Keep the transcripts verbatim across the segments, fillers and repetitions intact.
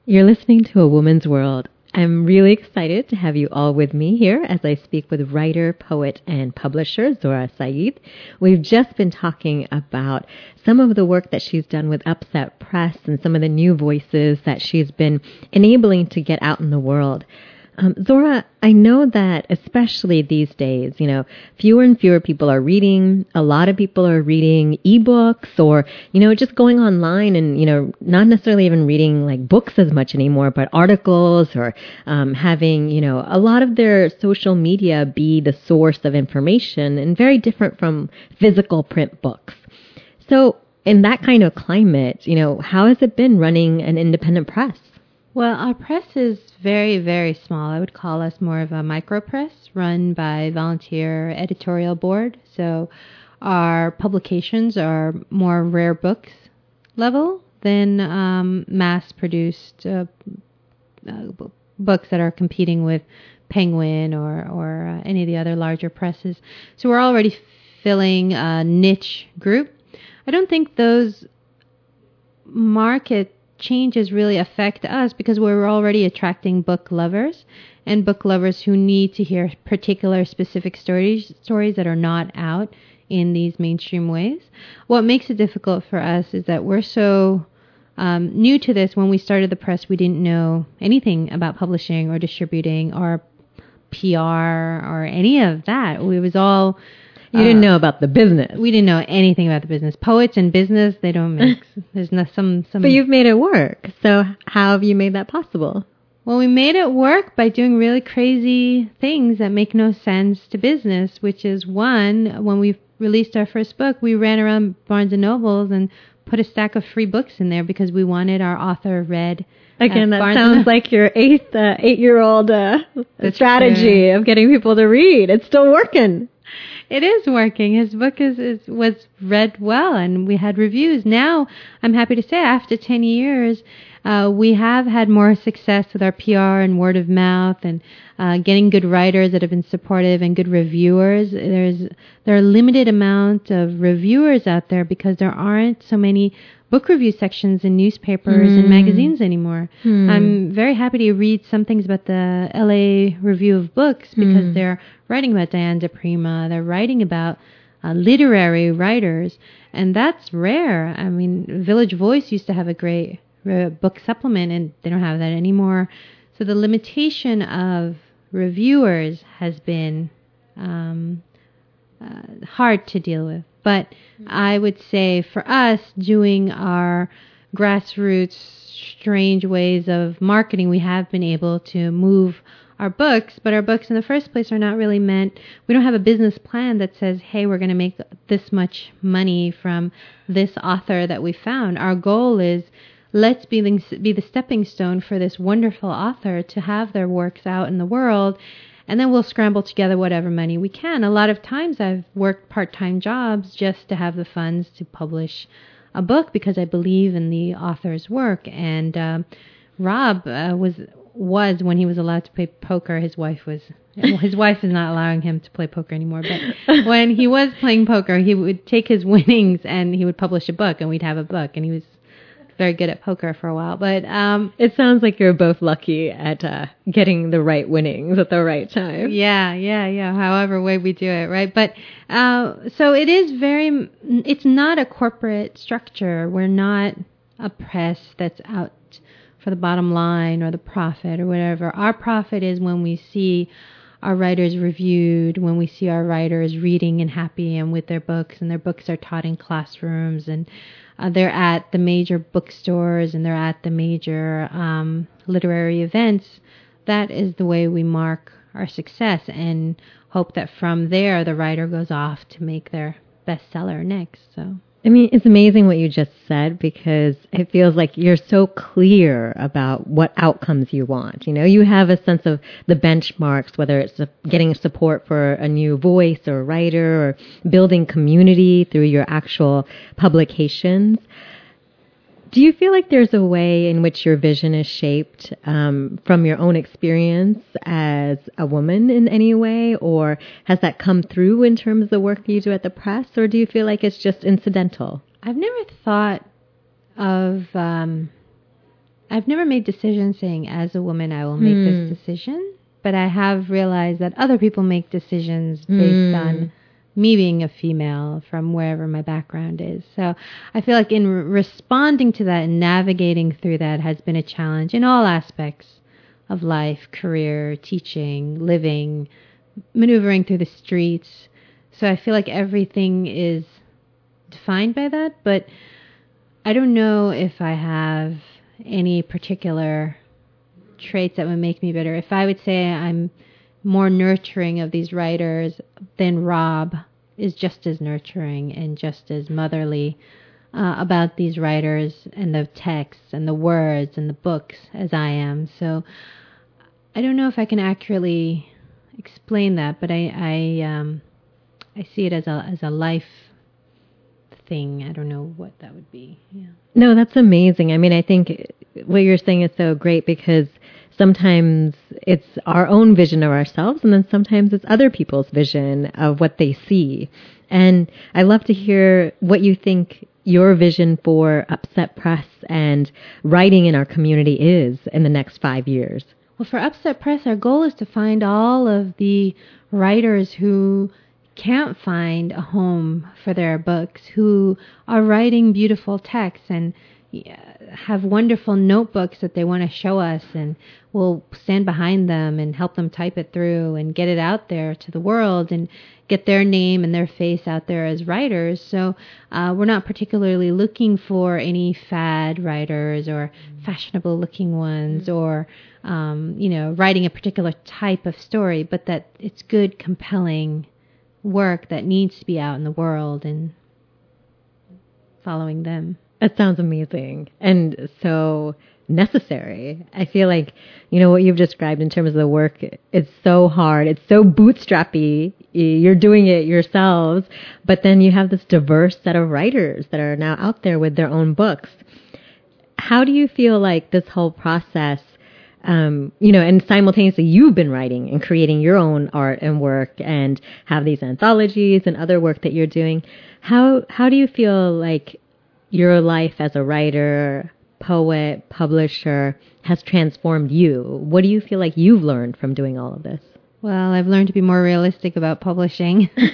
You're listening to A Woman's World. I'm really excited to have you all with me here as I speak with writer, poet, and publisher Zohra Saeed. We've just been talking about some of the work that she's done with Upset Press and some of the new voices that she's been enabling to get out in the world. Um, Zohra, I know that especially these days, you know, fewer and fewer people are reading. A lot of people are reading ebooks or, you know, just going online and, you know, not necessarily even reading like books as much anymore, but articles or um, having, you know, a lot of their social media be the source of information and very different from physical print books. So in that kind of climate, you know, how has it been running an independent press? Well, our press is very, very small. I would call us more of a micro press run by volunteer editorial board. So our publications are more rare books level than um, mass-produced uh, uh, books that are competing with Penguin or, or uh, any of the other larger presses. So we're already filling a niche group. I don't think those market changes really affect us because we're already attracting book lovers and book lovers who need to hear particular specific stories stories that are not out in these mainstream ways. What makes it difficult for us is that we're so um, new to this. When we started the press, we didn't know anything about publishing or distributing or P R or any of that. It was all You didn't know about the business. We didn't know anything about the business. Poets and business, they don't mix. There's no some some. But you've made it work. So how have you made that possible? Well, we made it work by doing really crazy things that make no sense to business, which is one, when we released our first book, we ran around Barnes and Nobles and put a stack of free books in there because we wanted our author read. Again, that Barnes sounds like your eighth, uh, eight-year-old uh, strategy true. of getting people to read. It's still working. It is working. His book is, is was read well, and we had reviews. Now, I'm happy to say, after ten years, uh, we have had more success with our P R and word of mouth, and uh, getting good writers that have been supportive and good reviewers. There's there are a limited amount of reviewers out there because there aren't so many book review sections in newspapers mm. and magazines anymore. Mm. I'm very happy to read some things about the L A Review of Books because mm. they're writing about Diane DePrima. They're writing about uh, literary writers, and that's rare. I mean, Village Voice used to have a great uh, book supplement, and they don't have that anymore. So the limitation of reviewers has been um, uh, hard to deal with. But I would say for us, doing our grassroots, strange ways of marketing, we have been able to move our books. But our books in the first place are not really meant, we don't have a business plan that says, hey, we're going to make this much money from this author that we found. Our goal is, let's be the, be the stepping stone for this wonderful author to have their works out in the world. And then we'll scramble together whatever money we can. A lot of times I've worked part-time jobs just to have the funds to publish a book because I believe in the author's work. And uh, Rob uh, was was when he was allowed to play poker. His wife was his wife is not allowing him to play poker anymore. But when he was playing poker, he would take his winnings and he would publish a book, and we'd have a book. And he was very good at poker for a while, but um, it sounds like you're both lucky at uh, getting the right winnings at the right time. Yeah, yeah, yeah. However way we do it, right? But uh, so it is very. It's not a corporate structure. We're not a press that's out for the bottom line or the profit or whatever. Our profit is when we see our writers reviewed, when we see our writers reading and happy and with their books, and their books are taught in classrooms, and uh, they're at the major bookstores, and they're at the major um, literary events. That is the way we mark our success and hope that from there the writer goes off to make their bestseller next. So. I mean, it's amazing what you just said because it feels like you're so clear about what outcomes you want. You know, you have a sense of the benchmarks, whether it's getting support for a new voice or writer or building community through your actual publications. Do you feel like there's a way in which your vision is shaped um, from your own experience as a woman in any way? Or has that come through in terms of the work you do at the press? Or do you feel like it's just incidental? I've never thought of um, I've never made decisions saying, as a woman, I will make Hmm. this decision. But I have realized that other people make decisions based Hmm. on me being a female from wherever my background is. So I feel like in re- responding to that and navigating through that has been a challenge in all aspects of life, career, teaching, living, maneuvering through the streets. So I feel like everything is defined by that, but I don't know if I have any particular traits that would make me better. If I would say I'm more nurturing of these writers, then Rob is just as nurturing and just as motherly uh, about these writers and the texts and the words and the books as I am. So I don't know if I can accurately explain that, but I I, um, I see it as a as a life thing. I don't know what that would be. Yeah. No, that's amazing. I mean, I think what you're saying is so great because sometimes it's our own vision of ourselves and then sometimes it's other people's vision of what they see. And I love to hear what you think your vision for Upset Press and writing in our community is in the next five years. Well, for Upset Press, our goal is to find all of the writers who can't find a home for their books, who are writing beautiful texts and have wonderful notebooks that they want to show us, and we'll stand behind them and help them type it through and get it out there to the world and get their name and their face out there as writers. So uh, we're not particularly looking for any fad writers or fashionable looking ones or um, you know, writing a particular type of story, but that it's good, compelling work that needs to be out in the world and following them. That sounds amazing and so necessary. I feel like, you know, what you've described in terms of the work, it's so hard. It's so bootstrappy. You're doing it yourselves, but then you have this diverse set of writers that are now out there with their own books. How do you feel like this whole process, um, you know, and simultaneously you've been writing and creating your own art and work and have these anthologies and other work that you're doing. How, how do you feel like your life as a writer, poet, publisher has transformed you? What do you feel like you've learned from doing all of this? Well, I've learned to be more realistic about publishing. That's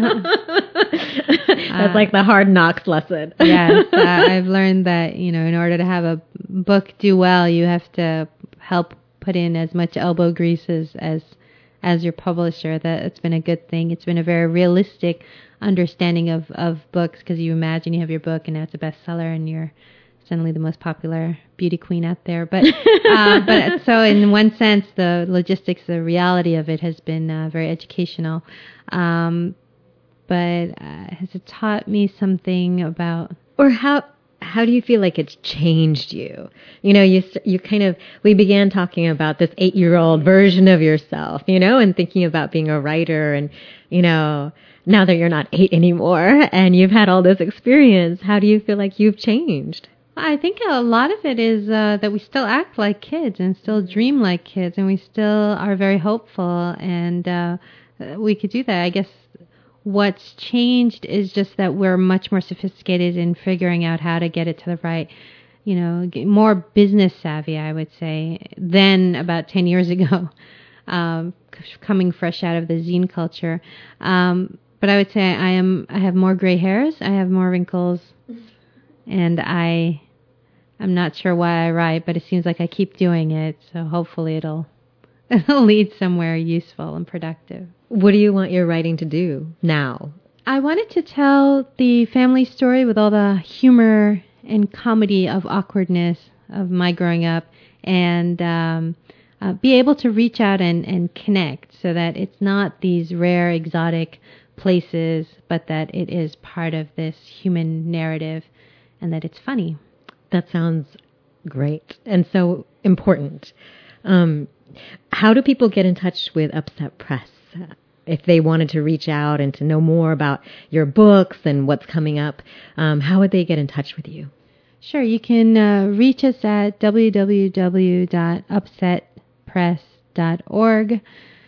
uh, like the hard knocks lesson. Yes, uh, I've learned that, you know, in order to have a book do well, you have to help put in as much elbow grease as as, as your publisher. That it's been a good thing. It's been a very realistic understanding of, of books, because you imagine you have your book and now it's a bestseller and you're suddenly the most popular beauty queen out there. But uh, but so in one sense, the logistics, the reality of it has been uh, very educational. Um, but uh, has it taught me something about... Or how how do you feel like it's changed you? You know, you you kind of, we began talking about this eight-year-old version of yourself, you know, and thinking about being a writer and, you know, now that you're not eight anymore and you've had all this experience, how do you feel like you've changed? I think a lot of it is uh, that we still act like kids and still dream like kids, and we still are very hopeful, and uh, we could do that. I guess what's changed is just that we're much more sophisticated in figuring out how to get it to the right, you know, more business savvy, I would say, than about ten years ago, um, coming fresh out of the zine culture. Um, but I would say I am. I have more gray hairs. I have more wrinkles. And I, I'm not sure why I write, but it seems like I keep doing it. So hopefully it'll, it'll lead somewhere useful and productive. What do you want your writing to do now? I wanted to tell the family story with all the humor and comedy of awkwardness of my growing up, and um, uh, be able to reach out and, and connect so that it's not these rare, exotic places, but that it is part of this human narrative. And that it's funny. That sounds great and so important. Um, how do people get in touch with Upset Press if they wanted to reach out and to know more about your books and what's coming up? Um, how would they get in touch with you? Sure, you can uh, reach us at w w w dot upset press dot org,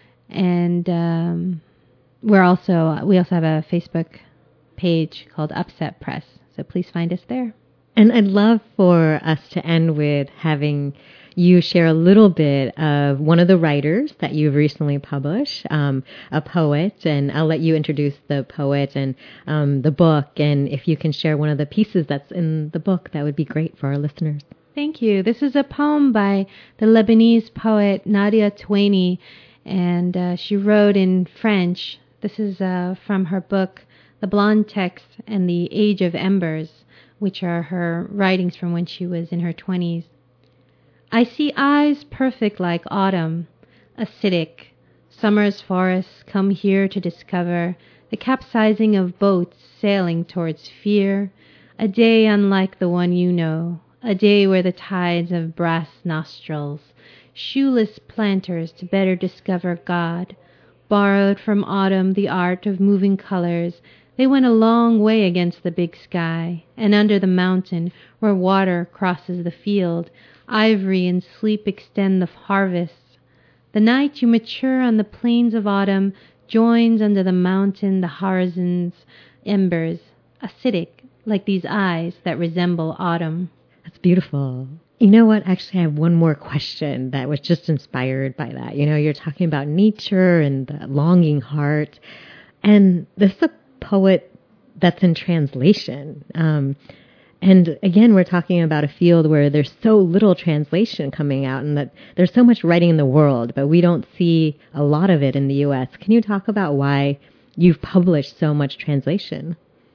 and um, we're also we also have a Facebook page called Upset Press. So please find us there. And I'd love for us to end with having you share a little bit of one of the writers that you've recently published, um, a poet, and I'll let you introduce the poet and um, the book. And if you can share one of the pieces that's in the book, that would be great for our listeners. Thank you. This is a poem by the Lebanese poet Nadia Twaini, and uh, she wrote in French. This is uh, from her book, The Blonde Text and the Age of Embers, which are her writings from when she was in her twenties. I see eyes perfect like autumn, acidic. Summer's forests come here to discover the capsizing of boats sailing towards fear, a day unlike the one you know, a day where the tides of brass nostrils, shoeless planters to better discover God, borrowed from autumn the art of moving colors. They went a long way against the big sky, and under the mountain, where water crosses the field, ivory and sleep extend the harvests. The night you mature on the plains of autumn joins under the mountain the horizon's embers, acidic, like these eyes that resemble autumn. That's beautiful. You know what? Actually, I have one more question that was just inspired by that. You know, you're talking about nature and the longing heart, and this is a poet that's in translation. Um, And again, we're talking about a field where there's so little translation coming out and that there's so much writing in the world, but we don't see a lot of it in the U S. Can you talk about why you've published so much translation?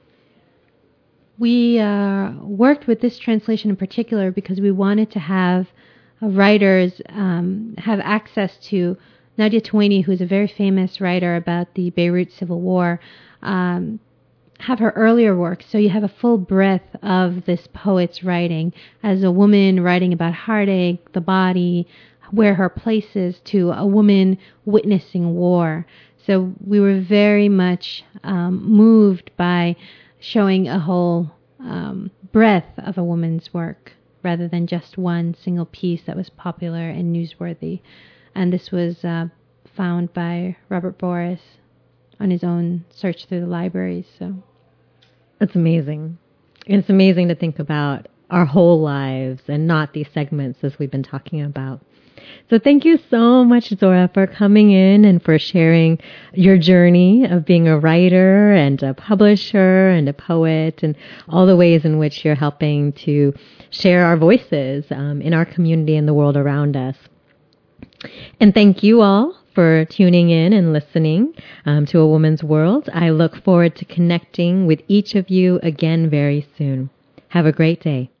We uh, worked with this translation in particular because we wanted to have uh, writers um, have access to Nadia Twaini, who's a very famous writer about the Beirut Civil War, um, have her earlier work, so you have a full breadth of this poet's writing as a woman writing about heartache, the body, where her place is, to a woman witnessing war. So we were very much um, moved by showing a whole um, breadth of a woman's work rather than just one single piece that was popular and newsworthy. And this was uh, found by Robert Boris on his own search through the libraries. So that's amazing. And it's amazing to think about our whole lives and not these segments as we've been talking about. So thank you so much, Zora, for coming in and for sharing your journey of being a writer and a publisher and a poet and all the ways in which you're helping to share our voices um, in our community and the world around us. And thank you all for tuning in and listening um, to A Woman's World. I look forward to connecting with each of you again very soon. Have a great day.